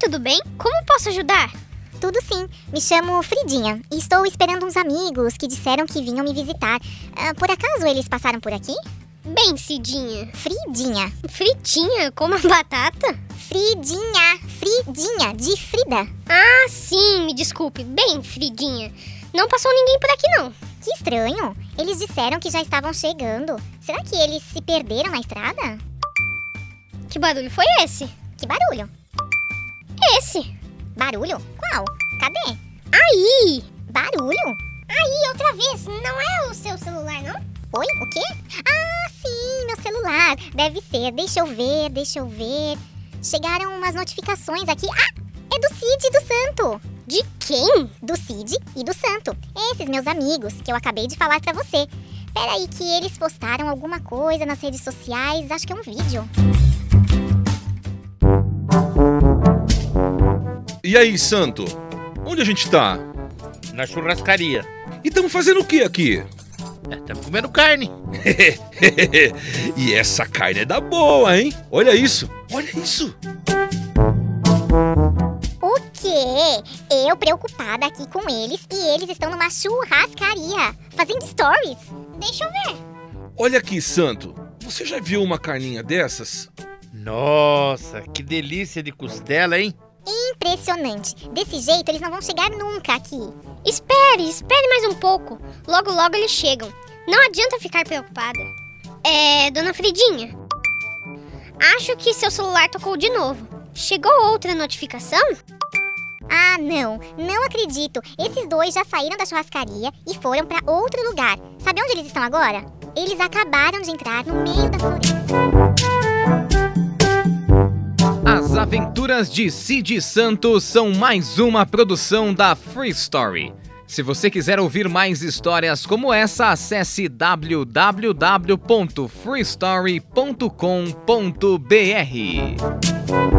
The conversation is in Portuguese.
tudo bem? Como posso ajudar? Tudo sim, me chamo Fridinha e estou esperando uns amigos que disseram que vinham me visitar. Por acaso eles passaram por aqui? Bem, Cidinha. Fridinha. Fritinha, como a batata? Fridinha, de Frida. Ah, sim, me desculpe. Bem, Fridinha, não passou ninguém por aqui não. Que estranho, eles disseram que já estavam chegando. Será que eles se perderam na estrada? Que barulho foi esse? Que barulho? Esse. Barulho? Qual? Cadê? Aí! Barulho? Aí, outra vez. Não é o seu celular, não? Oi, o quê? Ah, sim, meu celular. Deve ser, deixa eu ver. Chegaram umas notificações aqui. Ah, é do Cid e do Santo. De quem? Do Cid e do Santo. Esses meus amigos que eu acabei de falar pra você. Peraí que eles postaram alguma coisa nas redes sociais, acho que é um vídeo. E aí, Santo? Onde a gente tá? Na churrascaria. E estamos fazendo o que aqui? Estamos comendo carne. E essa carne é da boa, hein? Olha isso. O quê? Eu preocupada aqui com eles e eles estão numa churrascaria, fazendo stories. Deixa eu ver. Olha aqui, Santo. Você já viu uma carninha dessas? Nossa, que delícia de costela, hein? Impressionante. Desse jeito eles não vão chegar nunca aqui. Espere mais um pouco. Logo eles chegam. Não adianta ficar preocupada. Dona Fridinha, acho que seu celular tocou de novo. Chegou outra notificação? Ah, não acredito. Esses dois já saíram da churrascaria e foram pra outro lugar. Sabe onde eles estão agora? Eles acabaram de entrar no meio da floresta. As Aventuras de Cid Santos são mais uma produção da Free Story. Se você quiser ouvir mais histórias como essa, acesse www.freestory.com.br.